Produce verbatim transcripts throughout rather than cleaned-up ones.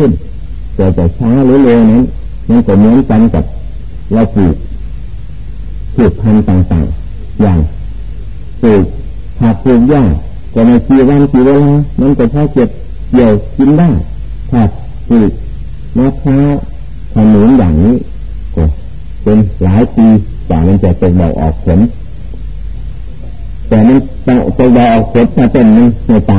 ขึ้นแต่จะช้าหรือเร็วนั้นมันก็เหมือนกันกับเราปลูกพืชพันธุ์ต่างๆอย่างปลูกผักปลูกหญ้าก็ในกี่วันกี่เวลามันก็พอเก็บเกี่ยวกินได้ถ้าปลูกมะพร้าวขนุนอย่างนี้ก็เป็นหลายปีกว่ามันจะเป็นดอกออกผลแต่มันต้องเป็นดอกออกผลมาเป็นมันในตา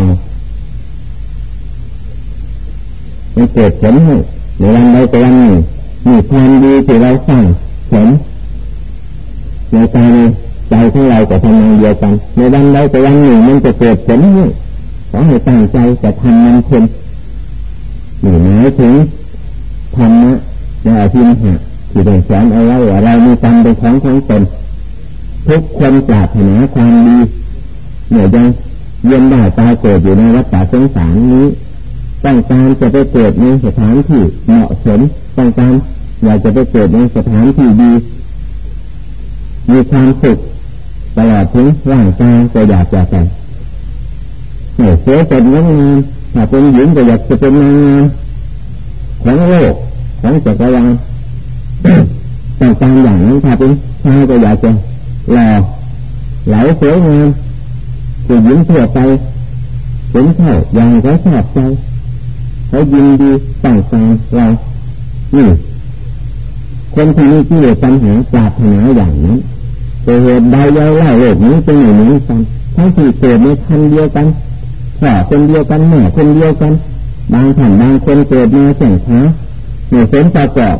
มันเกิดผลให้ในวันใดก็วันหนึ่งมีความดีที่เราสร้างผลในใจใจของเราก็ทำงานเดียวกันในวันใดก็วันหนึ่งมันจะเกิดผลให้ขอให้ตั้งใจจะทำมันเพ็ญหรือหมายถึงธรรมะในอภิมหะที่ได้สอนเอาไว้ว่าเรามีกรรมเป็นของของตนทุกคนปรารถนาความดีเหนื่อยยังเวียนได้ตายเกิดอยู่ในวัฏสงสารนี้ต้องการจะไปเกิดในสถานที่เหมาะสมต้องการอยากจะไปเกิดในสถานที่ดีมีความสุขตลอดถึงร่างกายก็อยากจะเป็นเหนื่อยเสียเป็นงามถ้าเป็นหญิงก็อยากจะเป็นนางงามของโลกของจักรวาลต้องการอย่างนั้นถ้าเป็นชายก็อยากจะหล่อเหลาสวยงามผู้หญิงทั่วไปเห็นเข้าอย่างเขาชอบใจเขายินดีต้องการเรานี่คนที่มีกิเลสตัณหาปรารถนาอย่างนั้นแต่เหตุใดเล่าเล่าโลกนี้จึงไม่เหมือนกันทั้งที่เกิดในคันเดียวกันพ่อคนเดียวกันแม่คนเดียวกันบางท่านบางคนเกิดมาแข่งขาเหนื่อยเส้นประกอบ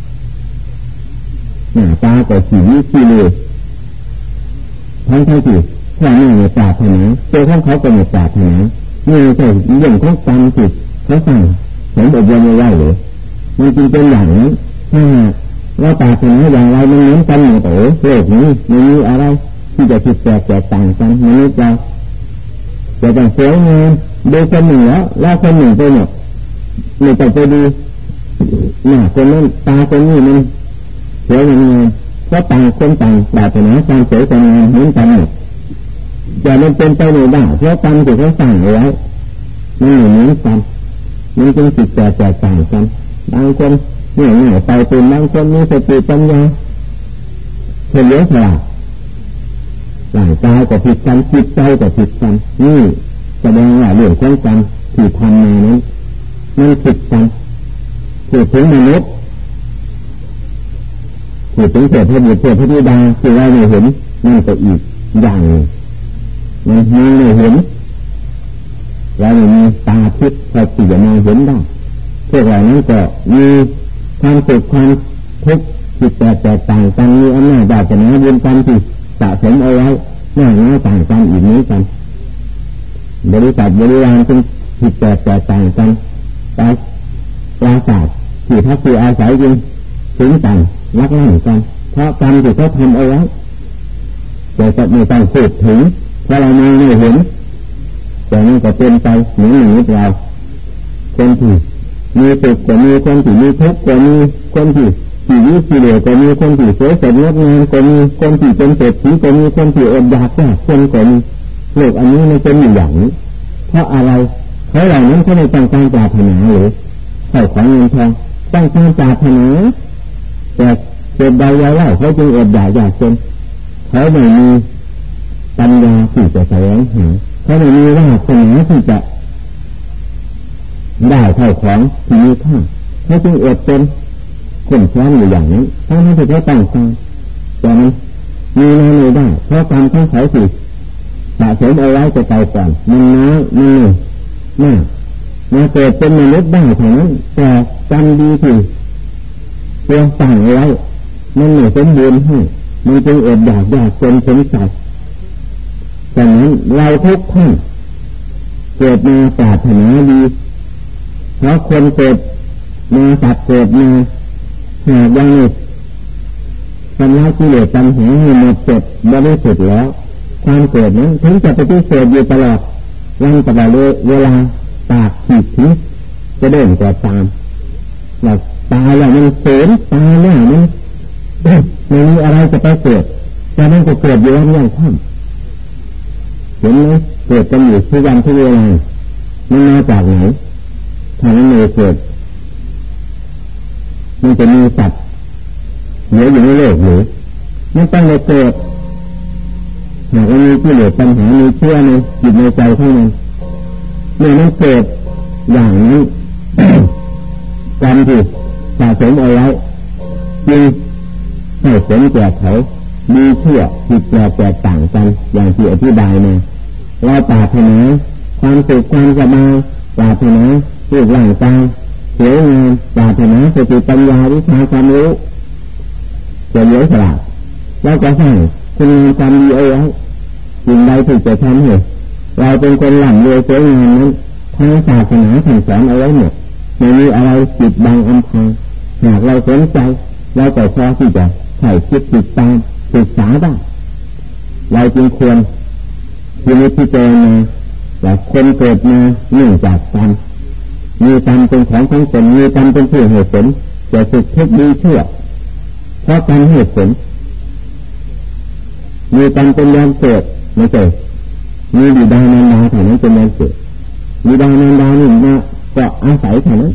หน้าตาก็สีขี้เละทั้งทั้งที่พ่อแม่ไม่ปรารถนาตัวของเขาก็ไม่ปรารถนานี่ใช่เรื่องของกรรมจิตเขาสั่งผมอบรมไว้เลยมันจริงเป็นอย่างนี้ถ้าเราปรารถนาอย่างไรมันเหมือนกันหมดโอ้โลกนี้ไม่มีอะไรที่จะผิดแปลกแตกต่างกันมนุษย์เราจะต้องสวยงามดูคนหนึ่งแล้วแล้วคนหนึ่งไปหมดไม่ต้องไปดูหน้าคนนั้นตาคนนี้มันสวยงามเพราะต่างคนต่างปรารถนาความสวยความงามเหมือนกันหมดแต่มันเป็นไปไม่ได้เพราะกรรมที่เขาสร้างเอาไว้มันไม่เหมือนกันมันจึงผิดแปลกแตกต่างกันบางคนเหนื่อยหน่ายไปเป็นบางคนมีสติปัญญาเฉลียวฉลาดร่างกายก็ผิดกันจิตใจก็ผิดกันนี่แสดงว่าเรื่องของกรรมที่ทำมานั้นมันผิดกันผิดถึงมนุษย์ผิดถึงเทพบุตรเทพธิดาที่เราไม่เห็นนั่นก็อีกอย่างมันมองไม่เห็นเราไม่มีตาทิพย์พอที่จะมองเห็นได้พวกเรานั้นก็มีความสุขความทุกข์จิตแตกแตกต่างกันมีอำนาจบาปนาบุญกรรมที่สะสมเอาไว้หน้าน้อยต่างกันอีกนี้กันบริษัทบริวารจึงจิตแตกแตกต่างกันแต่ปราศาสตร์ที่พักที่อาศัยจึงถึงต่างรักนั่งกันเพราะกรรมที่เขาทำเอาไว้แต่ก็ไม่ต้องพูดถึงเพราะเรามองไม่เห็นแต่นั่นก็เป็นไปเหมือนมนุษย์เราคนที่มีสุขก็มีคนที่มีทุกข์ก็มีคนที่ที่วิสิเหลือก็มีคนที่สวยสดงดงามก็มีคนที่เป็นเศรษฐีก็มีคนที่อดอยากยากจนก็มีโลกอันนี้มันเป็นอย่างนี้เพราะอะไรเขาเหล่านั้นเขาไม่ต้องการปรารถนาหรือเขาของเงินทองต้องการปรารถนาแต่เกิดใดยาวเล่าเขาจึงอดอยากยากจนเขาไม่มีปัญญาที่จะแสวงหาเขาไม่มีวาสนาที่จะได้เท่าของที่มีค่าเขาจึงอดเป็นคนแค้นอยู่อย่างนี้ทั้งที่เขาต้องการแต่มันมีมาไม่ได้เพราะกรรมของเขาสิสะสมเอาไว้จะไปก่อนมันน้อยมันหนึ่งมากมาเกิดเป็นมนุษย์ได้เท่านั้นแต่กรรมดีที่ตัวสั่งเอาไว้มันไม่สมบูรณ์ให้มันจึงอดอยากยากจนสงสัยดังนั้นเราทุกท่านเกิดมาปรารถนาดีเพราะคนเกิดมาสัตว์เกิดมาหากยังไม่ทำลายกิเลสตัณหาให้หมดจดบริสุทธิ์แล้วความเกิดนั้นถึงจะปฏิเสธอยู่ตลอดวันตลอดเวลาปากขีดทิ้งจะเดินกว่าตามเราตายแล้วมันเสื่อมตายแล้วมันไม่มีอะไรจะไปเกิดแต่มันก็เกิดอยู่วันยังค่ำเห็นไหมเกิดกันอยู่ทุกวันทุกเวลามันมาจากไหนถ้ามันไม่เกิดมันจะมีสัตว์เหลืออยู่ในโลกหรือไม่ต้องไปเกิดหากมีกิเลสปัญหามีเชื่อในจิตในใจของมันเมื่อมันเกิดอย่างนี้ กรรมที่สะสมเอาไว้จึงให้ผลแก่เขามีเชื่อผิดแปลกแตกต่างกันอย่างที่อธิบายมาเราปรารถนาความสุขความสบายปรารถนารูปร่างกายสวยงามปรารถนาสติปัญญาวิชาความรู้จะเลี้ยงฉลาดแล้วก็ให้คุณงามความดีเอาไว้สิ่งใดที่จะทำให้เราเป็นคนหลั่งเรือสวยงามนั้นทางศาสนาสั่งสอนเอาไว้หมดไม่มีอะไรปิดบังอำพรางหากเราสนใจเราก็พอที่จะใส่คิดติดตามศึกษาได้เราจึงควรที่นี้ที่เจอมาว่าคนเกิดมาเนื่องจากกรรมมีกรรมเป็นของของตนมีกรรมเป็นผู้ให้ผลจะสุขทุกข์ดีชั่วเพราะกรรมให้ผลมีกรรมเป็นแรงเกิดไม่ใช่มีบิดามารดาเท่านั้นเป็นแรงเกิดบิดามารดาหนึ่งมาก็อาศัยเท่านั้น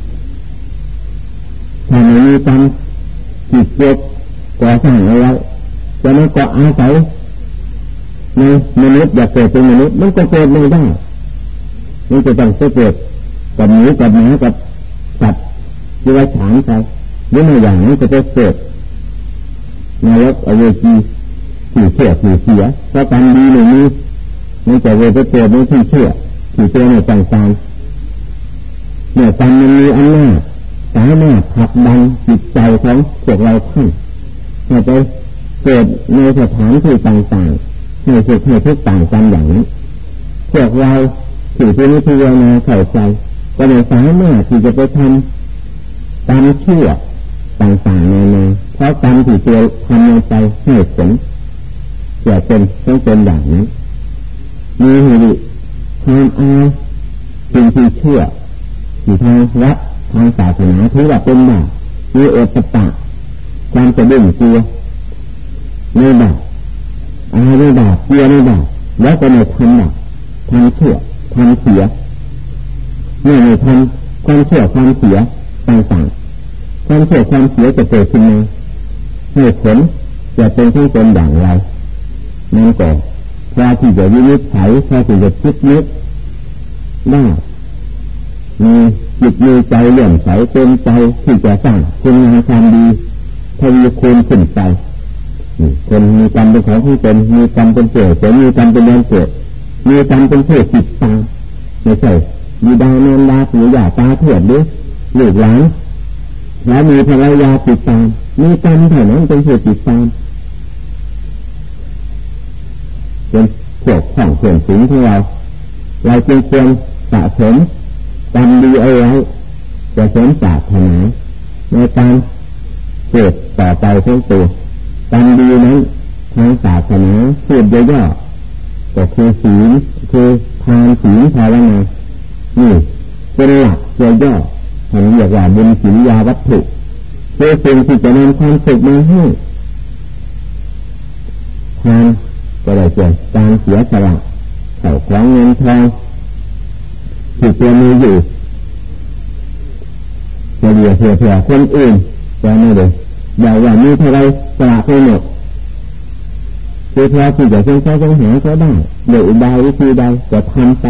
ถ้าไม่มีกรรมจิตเกิดก่อสร้างเอาไว้จะไม่ก็อาศัยในมนุษย์อยากเกิดเป็นมนุษย์มันก็เกิดไม่ได้มันจะต้องเกิดกับหมูกับหมากับสัตว์ที่ว่าฉานไปหรือไม่อย่างนั้นจะจะเกิดนรกอเวจีที่เชื่อที่เสียเพราะการดีไม่มีมันจะเวทเกิดในที่เชื่อที่เชื่อในต่างๆเมื่อการมันมีอำนาจสามารถผลักดันจิตใจของพวกเราท่านให้ไปเกิดในสถานที่ต่างๆให้สุขให้ทุกข์ต่างกันอย่างนี้พวกเราถือที่นิพพานาเข้าใจก็ไม่สามารถที่จะไปทำตามเชื่อต่างๆนานาเพราะกรรมที่ตัวทำลงไปให้ผลจะเป็นต้องเป็นอย่างนี้มีหิริความอายสิ่งที่เชื่อที่ทางวัดทางศาสนาถือว่าเป็นบาปมีโอตตะความจะดึงกลัวในบาปอายในบาปกลัวในบาปแล้วก็ไม่ทำบาปทำเชื่อทำเสียเมื่อไม่ทำความเชื่อความเสียต่างๆความเชื่อความเสียจะเกิดขึ้นมาให้ผลจะเป็นที่เป็นอย่างไรนั่นก็พอที่จะวินิจฉัยพอที่จะคิดนึกได้มีจิตมีใจเลื่อมใสเต็มใจที่จะสร้างคุณงามความดีทวีคูณขึ้นไปคนมีกรรมเป็นของที่เป็นมีกรรมเป็นเกิดมีกรรมเป็นแรงเกิดมีกรรมเป็นเพื่อจิตตาไม่ใช่มีดาวเนินดาหรือหยาตาเถื่อนด้วยลูกหลานแล้วมีภรรยาติดตามมีกรรมเท่านั้นเป็นเพื่อติดตามเป็นพวกของเพื่อนฝูงของเราเราจึงควรสะสมกรรมดีเอาไว้จะสมปรารถนาในการเกิดต่อไปทั้งตัวกรรมดีนั้นทางศาสนาพูดย่อๆก็คือศีลคือทานศีลภาวนานี่เป็นหลักตัวย่อท่านเรียกว่าบุญศีลยาวัตถุคือสิ่งที่จะนำความสุขมาให้ทานก็ได้เกิดการเสียสละเข้าของเงินทองที่ตัวมีอยู่จะเดียวเผื่อๆคนอื่นจะไม่ได้อย่าว่ามีเท่าไรสละไปหมดคือพอที่จะเชื่อใจหาเขาได้โดยอุบายวิธีใดจะทำไป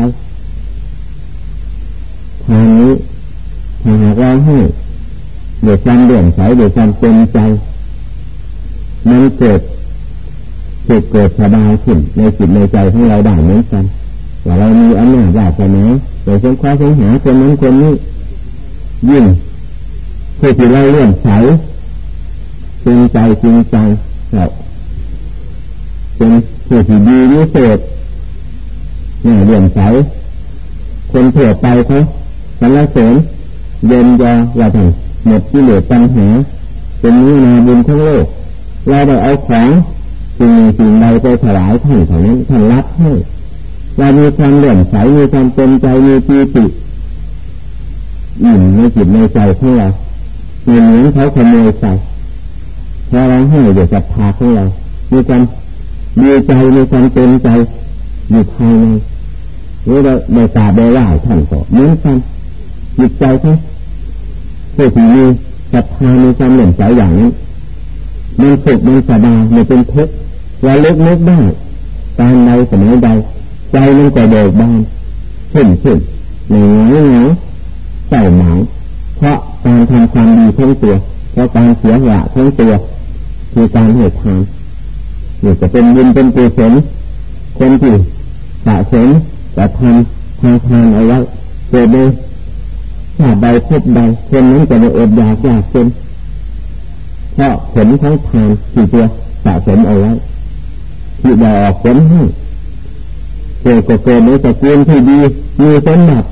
ทางนี้ถ้าหากเราให้โดยความเลื่อมใสโดยความเต็มใจมันเกิดสุขเกิดสบายขึ้นในจิตในใจของเราได้เหมือนกันว่าเรามีอำนาจวาสนาโดยเชื่อใจหาคนนั้นคนนี้ยิ่งเพื่อที่เราเลื่อมใสจริงใจจริงใจเราเป็นผู้ที่ดีวิเศษเนี่ยเลื่อมใสคนทั่วไปเขาสรรเสริญเยินยอว่าถึงหมดกิเลสปัญหาเป็นนินาบุญทั้งโลกเราได้เอาของสิ่งสิ่งใดไปถวายท่านเท่านั้นท่านรับให้เรามีความเลื่อมใสมีความเต็มใจมีปีติอิ่มในจิตในใจของเราในเหมือนเขาขโมยใส่พอเราให้เดี๋ยวจะพาของเรามีความดีใจมีความเต็มใจอยู่ภายในหรือเราได้ตาได้ล่าท่านก็เหมือนกันจิตใจเขาผู้ที่มีศรัทธามีความเหลื่อมใสอย่างนี้มันสุขมันสบายมันเป็นทุกข์เราเลิกนึกได้การใดสมัยใดใจมันก็เบิกบานขึ้นขึ้นเหนื่อยเหงาเศร้าหมองเพราะการทำความดีทั้งตัวเพราะการเสียสละทั้งตัวคือการให้ทานนี่จะเป็นบุญเป็นกุศลคนที่สะสมจะทำทางทานเอาไว้เกิดในชาติใดภพใดคนนั้นจะไม่อดอยากยากจนเพราะผลของทานที่ตัวสะสมเอาไว้ที่ได้ออกผลให้เกิดก็เกิดในตระกูลที่ดีมีสมบัติ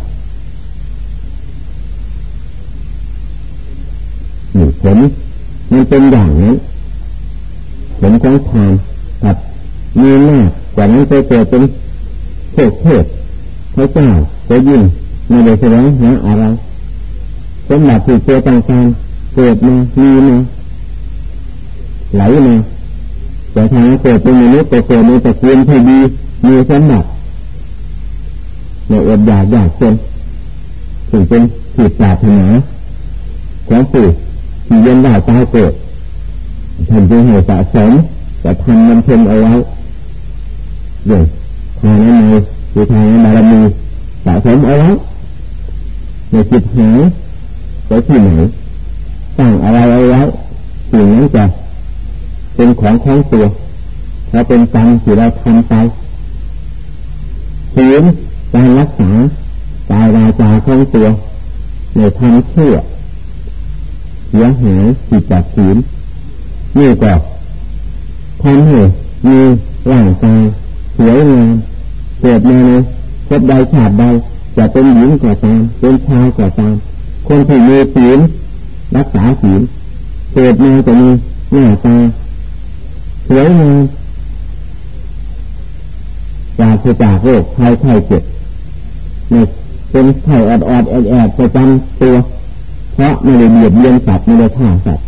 นี่ผลมันเป็นอย่างนั้นผลของทานกับมีมากกว่านั้นจะเกิดเป็นโชคเทพพระเจ้าจะยิ่งไม่ได้แสดงหาอะไรสมบัติที่ตัวต่างๆเกิดมามีมาไหลมาแต่ทางเกิดเป็นมนุษย์ก็เกิดในตระกูลที่ดีมีสมบัติไม่อดอยากยากจนถึงเป็นผิดปรารถนาของผู้ที่ยังได้ตายเกิดท่านจึงให้สะสมแต่ทำมันเพิ่มเอาไว้เรื่องทานในคือทานในบารมีสะสมเอาไว้ในจิตหายไปที่ไหนสร้างอะไรเอาไว้สิ่งนั้นจะเป็นของของตัวเพราะเป็นกรรมที่เราทำไปศีลการรักษากายวาจาของตัวในทำเชื่อเสียหายจิตจากศีลนี่ก็ทำให้มีร่างกายสวยงามเกิดมาในภพใดชาติใดจะเป็นหญิงก็ตามเป็นชายก็ตามคนที่มีศีลรักษาศีลเกิดมาจะมีหน้าตาสวยงามจากจากโรคภัยไข้เจ็บนี่เป็นไข้อดอดแอดแอดประจำตัวเพราะไม่ได้เบียดเบียนสัตว์ไม่ได้ฆ่าสัตว์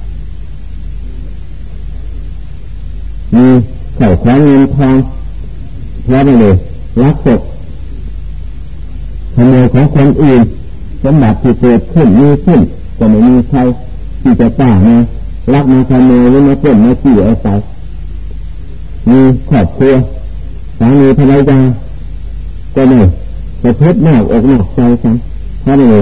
มีเข่าคล้องเงินทองเพราะไม่ได้ลักศกขโมยของคนอื่นสมบัติที่เกิดขึ้นมีขึ้นก็ไม่มีใครที่จะกล้ามาลักมาขโมยหรือมาปล้นมาจี้เอาไปมีครอบครัวสามีภรรยาก็ไม่ประพฤตินอกอกนอกใจกันเพราะไม่ได้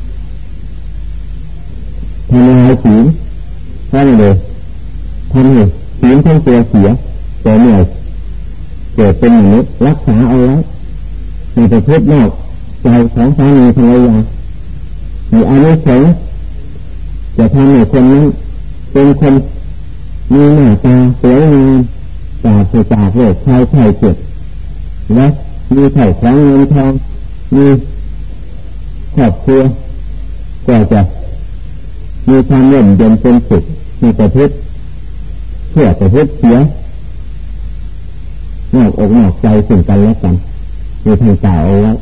ทำลายศีลเพราะไม่ได้ทำให้ศีลทั้งตัวเสียแต่เมื่อเกิดเป็นมนุษย์รักษาเอาไว้ในประพฤตินอกใจของสามีภรรยามีอานิสงส์จะทำให้คนนั้นเป็นคนมีหน้าตาสวยงามปราศจากโรคภัยไข้เจ็บและมีเข่าคล้องเงินทองมีครอบครัวก็จะมีความเย็นเย็นเป็นสุขในประพฤติเพื่อประพฤติเสียนอกอกนอกใจซึ่งกันและกันมีทางกล่าวเอาไว้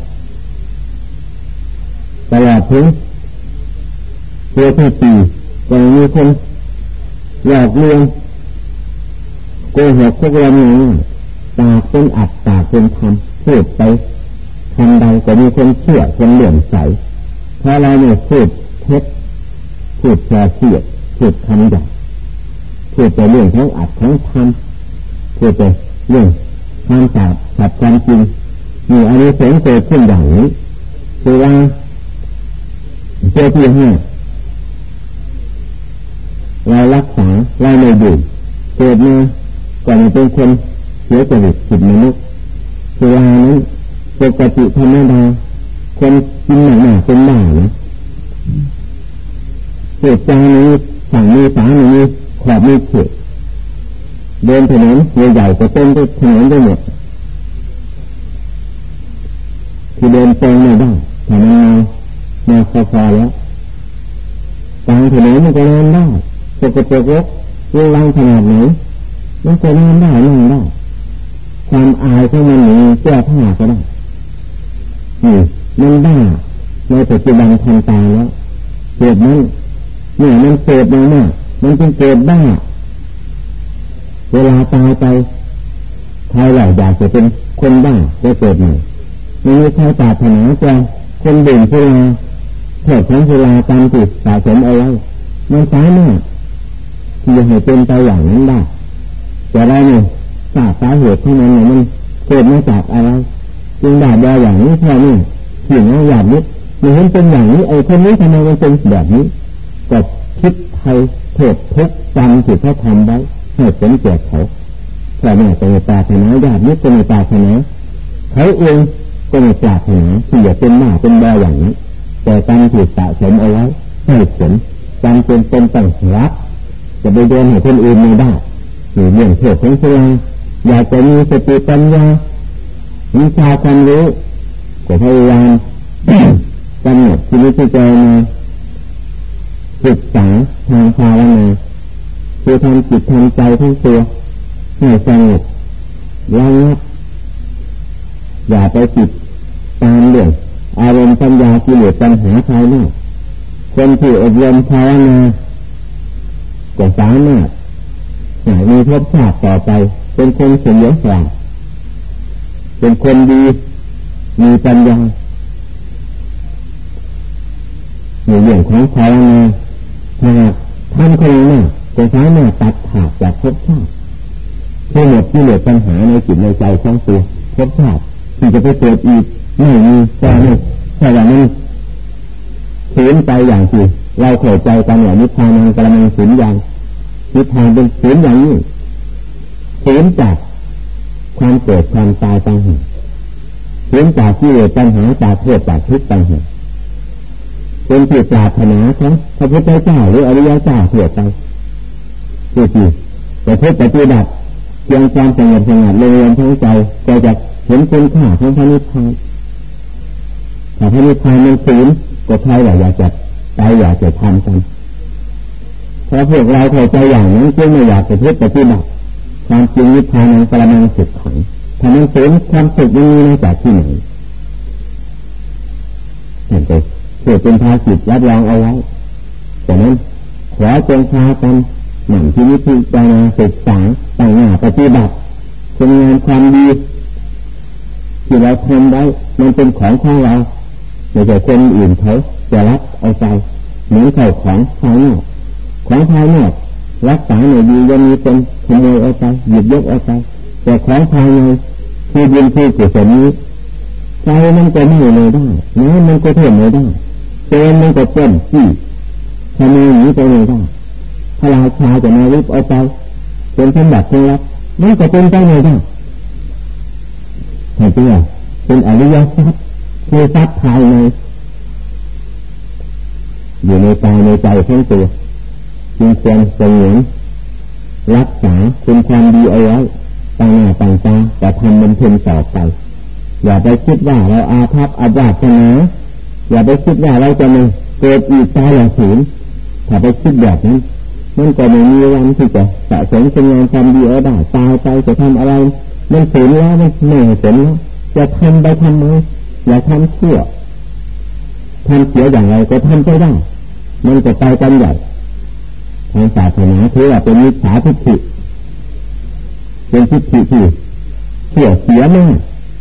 ตลอดถึงตัวที่ตีก็มีคนหลอกลวงโกหกพวกเราเนี่ยตาเป็นอัดตาเป็นทำพูดไปทำใดก็มีคนเชื่อคนเหลื่อมใสเพราะเราเนี่ยพูดเท็จพูดแช่เสียดพูดคำหยาบพูดไปเรื่องทั้งอัดทั้งทำพูดไปเรื่องความสาบสับความจริงมีอันนี้เสริมเกิดขึ้นอย่างนี้คือว่าเจ้าที่ห้าเรารักษาเราไม่ดื่มเกิดมาก่อนเป็นคนเสียจริตผิดมนุษย์คือว่านั้นปกติธรรมดาคนกินหนักๆเป็นบ้านะเกิดใจนี้สั่งมีสามีขอบมีเขตเดินถนนใหญ่ๆก็เต้นด้วยถนนได้หมดที่เดินตรงไม่ได้แต่มันมามาคอๆแล้วกลางถนนมันก็เดินได้ปกติรถวิ่งลังขนาดไหนมันก็เดินได้นั่งได้ความอายของมันนี่แก้ผ้าก็ได้นี่มันได้ในปัจจุบันทันตาแล้วเกิดนั้นเนี่ยมันเกิดมาเนี่ยมันจึงเกิดบ้าเวลาตายไปใครหลายอยากจะเป็นคนบ้าจะเกิดใหม่ไม่มีใครปรารถนาจะคนดื่มสุราโทษของสุราตามจิตสะสมเอาไว้มันสามารถที่จะให้เป็นไปอย่างนั้นได้แต่เราเนี่ยทราบสาเหตุที่มันเนี่ยมันเกิดมาจากอะไรจึงได้ได้อย่างนี้แค่นี้ที่น้องอยากนี้มันเห็นเป็นอย่างนี้ไอ้คนนี้ทำไมมันเป็นแบบนี้ก็คิดไทยโทษทุกจำที่เขาทำไว้ให้ผลแก่เขาแต่แม่เป็นปรารถนาญาตินี้เป็นปรารถนาเขาเองเป็นปรารถนาที่จะเป็นหน้าเป็นแบบอย่างนี้แต่กรรมที่สะสมเอาไว้ให้ผลจำเป็นเป็นต้องรับจะไปโดนให้คนอื่นไม่ได้หรือเรื่องโทษของเสียอยากจะมีสติปัญญาวิชาความรู้ก็พยายามกำหนดชีวิตใจมาศึกษาทางภาวนาคือทำจิตทำใจทั้งตัวให้สงบระงับอย่าไปติดตามเรื่องอารมณ์ปัญญากิเลสปัญหาภายนอกคนที่อบรมภาวนาก็สามารถหามีภพชาติต่อไปเป็นคนเฉลียวฉลาดเป็นคนดีมีปัญญาในเรื่องของภาวนาถ้าท่านคนนั้นจะสามารถตัดขาดจากภพชาติเพื่อหมดกิเลสปัญหาในจิตในใจของตัวภพชาติที่จะไปเกิดอีกไม่มีแต่ไม่ใช่ว่ามันฝืนไปอย่างที่เราเข้าใจกันว่านิพพานังกระมังฝืนอย่างนิพพานเป็นฝืนอย่างนี้ฝืนจากความเกิดความตายต่างหากฝืนจากกิเลสปัญหาจากโทษจากทุกข์ต่างหากเป็นที่ปรารถนาของพระพุทธเจ้าหรืออริยเจ้าเถิดไปคือที่แต่เพื่อปฏิบัติเพียงความสงบสงัดเรียนทั้งใจก็จะเห็นคุณค่าของพระนิพพานแต่พระนิพพานมันสูญก็ใครอยากจะใจอยากจะทำกันเพราะพวกเราเข้าใจอย่างนั้นจึงไม่อยากจะเพื่อปฏิบัติความจริงนิพพานังปรมังสุขขังถ้ามันสูญความสุขนี้มาจากที่ไหนนั่นเองเพื่อเป็นภาสิทธิ์รับรองเอาไว้ฉะนั้นขอจงพากันหมั่นที่นิพพานาศึกษาตั้งหน้าปฏิบัติเป็นงานความดีที่เราทำไว้มันเป็นของของเราไม่ใช่คนอื่นเขาจะรับเอาใจเหมือนเข้าของภายนอกของภายนอกรักษาหน่อยดียังมีคนขโมยเอาไปหยิบยกเอาไปแต่ของภายในคือบุญคือกุศลนี้ใจมันก็ไม่เลยได้น้ำมันก็เท่าไม่ได้เตือนมันก็เต้นที่ขโมยหนีไปไม่ได้พระราชาจะมาริบเอาไปเป็นสมบัติของรัฐมันก็เป็นไปไม่ได้แต่เจ้าเป็นอริยทรัพย์คือทรัพย์ภายในอยู่ในใจในใจของตัวจึงควรสงวนรักษาคุณความดีเอาไว้ต่างหน้าต่างตาแต่ทำมันเพียงต่อไปอย่าไปคิดว่าเราอาภัพอาญาชนะอย่าไปคิดว่าเราจะไม่เกิดอีกตายอย่างสูญถ้าไปคิดแบบนั้นมันก็ไม่มีวันที่จะสะสมคุณงามความดีเอาได้ตายไปจะทำอะไรมันสูญแล้วมันไม่สนแล้วจะทำไปทำไมอย่าทำชั่วทำเสียอย่างไรก็ทำไปได้มันจะไปกันใหญ่ทางศาสนาถือว่าเป็นมิจฉาทิฏฐิเป็นทิฏฐิที่เสียเสียมาก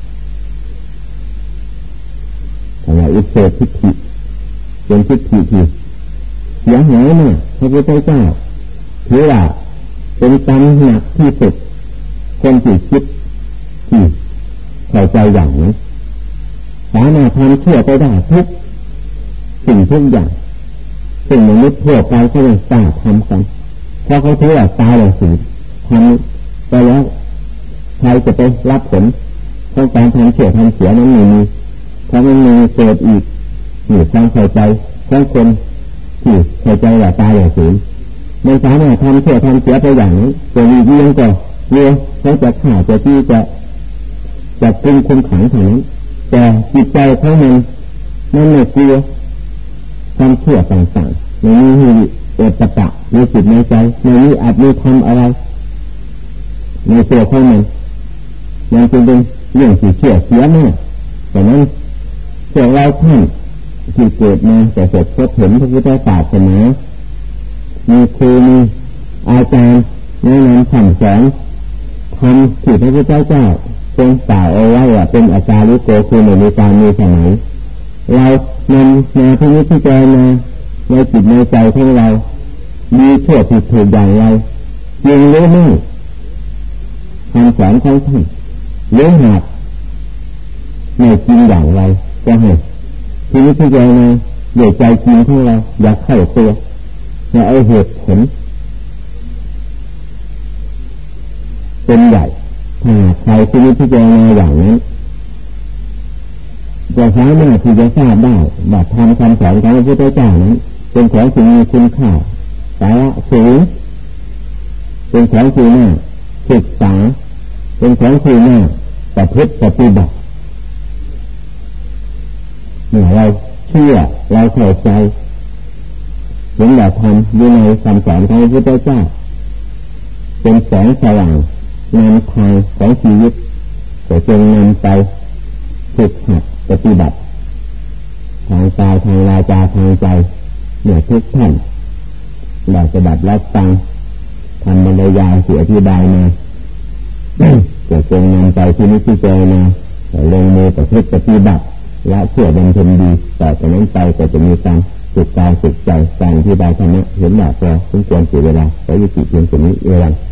แต่ว่าอุเสกทิฏฐิเป็นทิฏฐิที่เสียหายมากพระพุทธเจ้าถือว่าเป็นกรรมหนักที่สุดคนที่คิดที่เข้าใจอย่างนี้สามารถทำชั่วไปได้ทุกสิ่งทุกอย่างซึ่งมนุษย์ทั่วไปก็ยังกล้าทำกันเพราะเขาถือว่าตายอย่างสูญทำไปแล้วใครจะไปรับผลของการทำชั่วทำเสียนั้นไม่มีเพราะมันมีเกิดอีกหรือความเข้าใจของคนที่เข้าใจว่าตายอย่างสูญไม่สามารถทำชั่วทำเสียไปอย่างนี้ตัวนี้เยี่ยงก็เยี่ยงเขาจะฆ่าจะที่จะจะกุมคุมขังเท่านั้นแต่จิตใจเขามันมันไม่กลัวความเชื่อต่างๆไม่มีหิริโอตปะในจิตในใจไม่มีอาจมีทำอะไรในตัวของมันมันจึงเป็นเรื่องที่เชื่อเสียมากแต่นั้นพวกเราท่านที่เกิดมาแต่เสร็จพบเห็นพระพุทธศาสนามีครูมีอาจารย์แนะนำสั่งสอนทำที่พระพุทธเจ้าทรงกล่าวเอาไว้ว่าเป็นอาจาริโกคือในมีการมีสมัยเรานำมาที่นี้ที่เจอมาในจิตในใจของเรามีชั่วผิดถูกอย่างไรจริงหรือไม่คำสอนของท่านเลี้ยงหักไม่จริงอย่างไรก็ให้ทีนี้ที่ใจในเดี๋ยวใจจริงของเราอยากเข้าตัวอย่าเอาเหตุผลเป็นใหญ่ถ้าใครที่นี้ที่ใจในอย่างนั้นจะสามารถที่จะทราบได้ว่าทำคำสอนของพระพุทธเจ้านั้นเป็นของที่มีคุณค่าสาระสูงเป็นของที่น่าศึกษาเป็นของที่น่าประพฤติปฏิบัติเมื่อเราเชื่อเราเข้าใจเห็นแบบทำอยู่ในคำสอนของพระพุทธเจ้าเป็นแสงสว่างนำทางของชีวิตจะจงนำไปฝึกหัดปฏิบัติทางกายทางวาจาทางใจเมื่อทุกท่านได้สดับรับฟังทำบรรยายเสียที่ใดมาจะจงนำไปที่นิพพานมาลงมือประพฤติปฏิบัติและเชื่อบำเพ็ญดีต่อจากนั้นไปก็จะมีการฝึกกายฝึกใจการที่ได้ธรรมะเห็นหน้าพอสมควรเสียเวลาใช้วิธีเพียงแค่นี้เอง